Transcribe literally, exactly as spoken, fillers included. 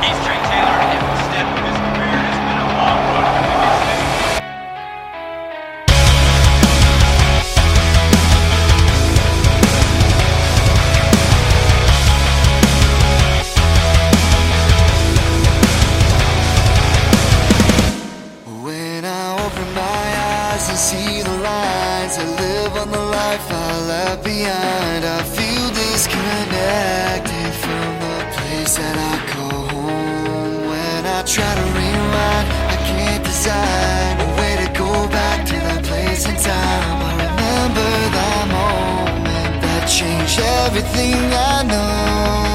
He's Trey Taylor, and every step of his career has been a long road to the big stage. When I open my eyes and see the lines, I live on the life I left behind. I feel disconnected from the place that I call home. When I try to rewind, I can't design a way to go back to that place in time. I remember that moment that changed everything I know.